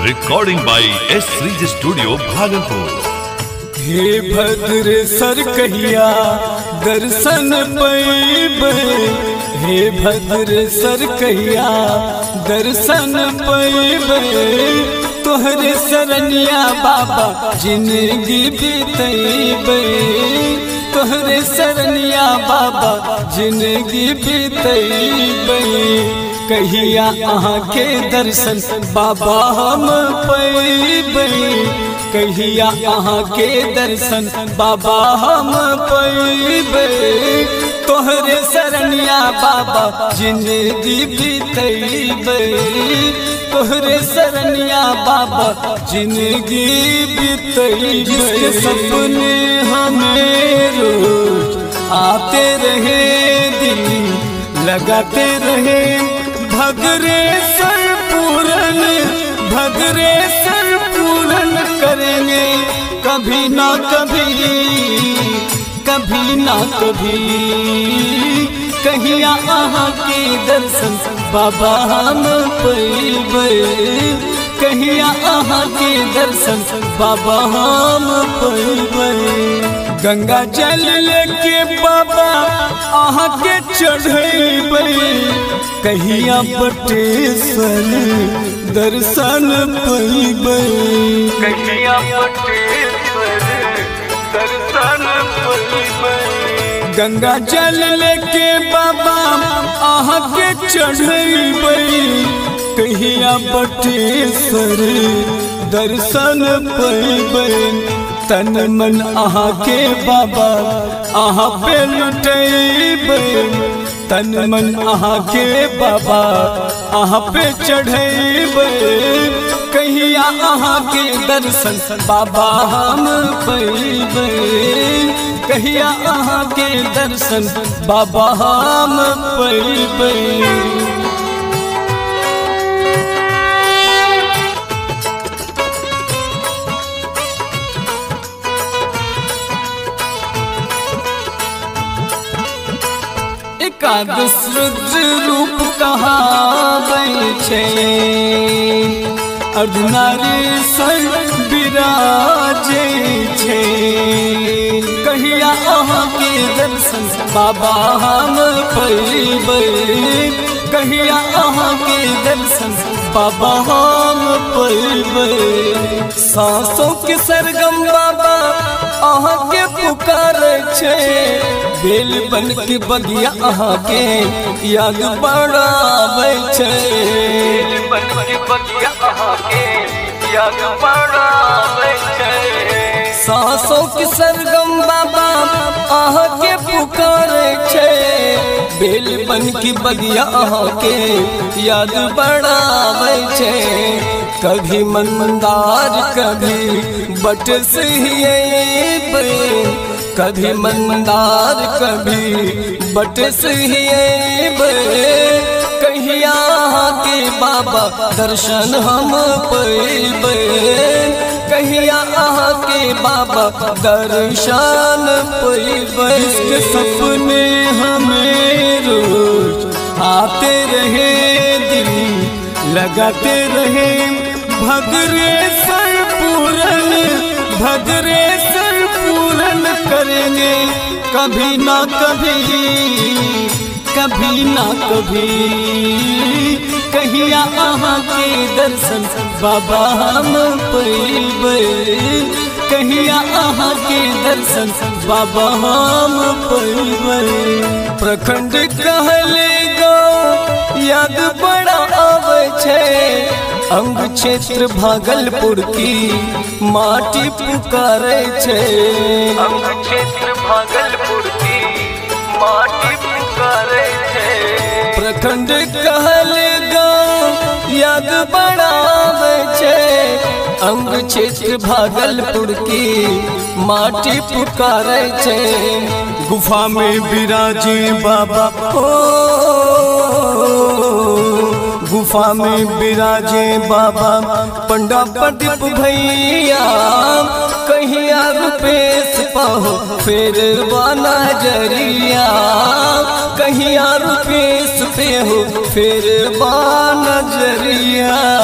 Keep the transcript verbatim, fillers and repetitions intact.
Recording by S series studio Bhagalpur. हे भद्र सर कहिया दर्शन पैबे, हे भद्र सर कहिया दर्शन पैबे, तोहरे सरनिया बाबा जिंदगी बीतैबे, तोहरे सरनिया बाबा जिंदगी बीतैबे, कहिया अहाँ के दर्शन बाबा हम पैबे, कहिया अहाँ के दर्शन बाबा हम पैबे, तोहरे सरनिया बाबा जिंदगी बीतैबे, तोहरे सरनिया बाबा जिंदगी बीतैबे। जिसके सपने हमें रोज आते रहे, दिल लगाते रहे, भगरे सर पूरन भगरे सर पूरन करेंगे, कभी ना कभी कभी ना कभी, कहिया अहाँ के दर्शन बाबा हम पैबे, कहिया अहाँ के दर्शन बाबा हम पैबे। गंगा जल लेके बाबा अहाँ के चढ़ैबे, कहिया बटेश्वर दर्शन पैबे, कहिया बटेश्वर दर्शन पैबे। गंगा जल लेके बाबा अहाँ के चढ़ैबे, कहिया बटेश्वर दर्शन पैबे, तन मन अहाँ के बाबा अहाँ पे लुटैबे, तन मन अहाँ के बाबा अहाँ पे चढ़ैबे, कहिया अहाँ के दर्शन बाबा हम पैबे, कहिया अहाँ के दर्शन बाबा हम पैबे। एकादश रुद्र रूप कहाबै छै, अर्धनारीश्वर विराजै छै, कहिया अहाँ के दर्शन बाबा हम पैबे, कहिया अहाँ के दर्शन बाबा हम पैबे। सांसों के सरगम बाबा अहाँ के पुकारै छै, बेल बन के बगिया अहाँ के याद बढ़ाबै छै, बेल बन के बगिया अहाँ के याद बढ़ाबै छै। सांसों के सरगम बाबा अहाँ के पुकारै छै, बेल बन के बगिया अहाँ के याद बढ़ाबै छै, कभी मंदार कभी बटसियैबे, कभी मंदार कभी बटसियैबे, कहिया अहाँ के बाबा दर्शन हम पैबे, कहिया अहाँ के बाबा दर्शन पैबे। जिसके सपने हमें रोज आते रहे, दिल लगाते रहे, भगरे सर पूरन भगरे सर पूरन करेंगे, कभी ना कभी कभी ना कभी, कहिया अहाँ के दर्शन बाबा हम पैबे, कहिया अहाँ के दर्शन बाबा हम पैबे। प्रखंड कहले गाँव याद बड़ा आबै छै, अंग क्षेत्र भागलपुर की माटी पुकारै छै, अंग क्षेत्र भागलपुर की माटी पुकारै छै। प्रखंड कहले गाँव याद बढ़ाबै छै, अंग क्षेत्र भागलपुर की माटी पुकारै छै, गुफा में विराजे बाबा हो, गुफा में विराजे बाबा पंडा प्रदीप भैया, कहिया रुपेश पाहो फिर नजरिया, कहिया रुपेश पे हो फिर नजरिया।